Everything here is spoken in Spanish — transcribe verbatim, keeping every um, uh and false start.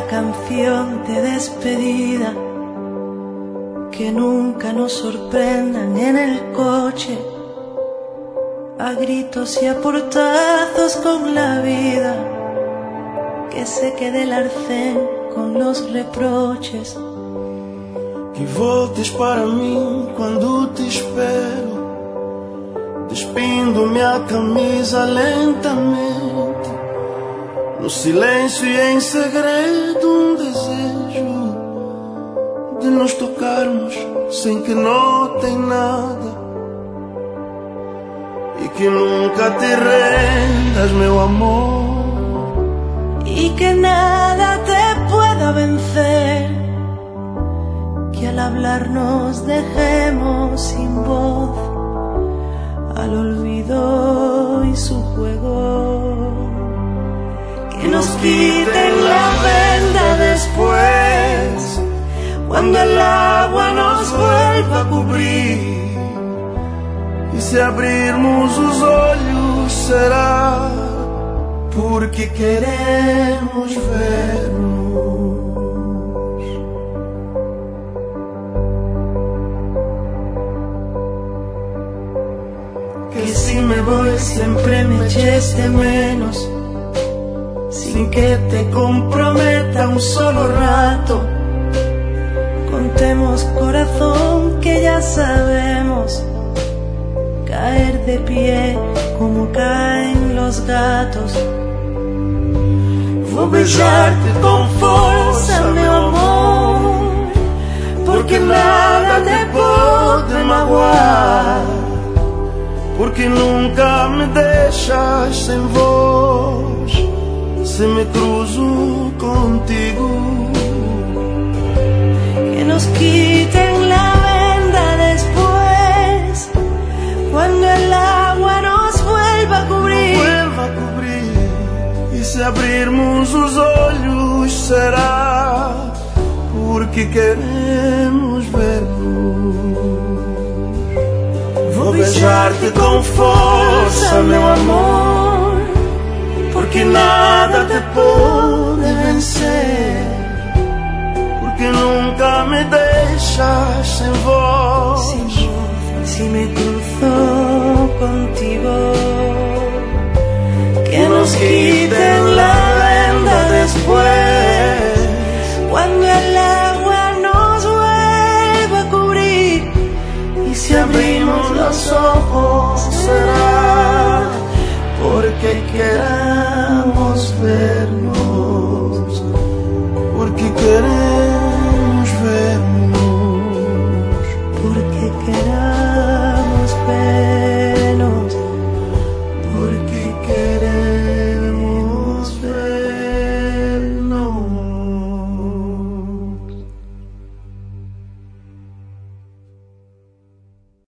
canción de despedida, que nunca nos sorprendan en el coche, a gritos y a portazos con la vida, que se quede el arcén con los reproches. Que voltes para mim quando te espero, despindo-me a camisa lentamente, no silêncio e em segredo um desejo de nos tocarmos sem que notem nada, e que nunca te rendas, meu amor, y que nada te pueda vencer, que al hablar nos dejemos sin voz, al olvido y su juego, que nos quiten la venda después, cuando el agua nos vuelva a cubrir, e se abrirmos os olhos será porque queremos vernos. Que si me voy siempre me eches de menos, sin que te comprometa un solo rato. Contemos, corazón, que ya sabemos caer de pie como caen los gatos. Vou beijar-te com força, meu amor, porque nada te pode magoar, porque nunca me deixas sem voz, se me cruzo contigo. Que nos quiten la venda después, cuando el agua nos vuelva a cubrir, vuelva a cubrir, e se abrirmos os olhos será porque queremos ver-nos. Vou beijar-te com força, meu amor, porque nada te pode vencer, porque nunca me deixas sem voz, sin voz, si me cruzo contigo. Que nos quiten la venda después, cuando el agua nos vuelva a cubrir, y si abrimos los ojos será porque queramos vernos, porque queremos